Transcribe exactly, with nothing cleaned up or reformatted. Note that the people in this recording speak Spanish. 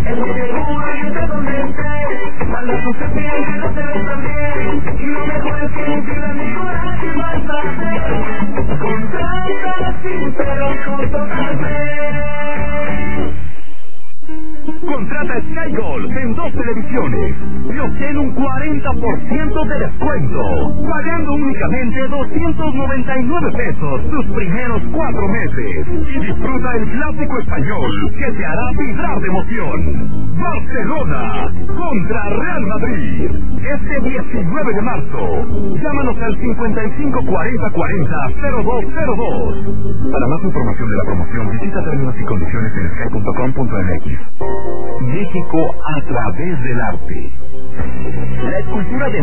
El de seguro yo te conecté. Cuando tú se pierdes no te ves tan bien. Y lo mejor es que no pierdas ni coraje y vas a hacer. Contrata sin pero con total fe. Contrata Sky Gold en dos televisiones y obtén un cuarenta por ciento de descuento, pagando únicamente doscientos noventa y nueve pesos tus primeros cuatro meses. Y disfruta el clásico español que te hará vibrar de emoción. Barcelona contra Real Madrid, este diecinueve de marzo. Llámanos al cincuenta y cinco cuarenta cuarenta cero dos cero dos. Para más información de la promoción, visita términos y condiciones en sky punto com punto m x. México a través del arte. La escultura de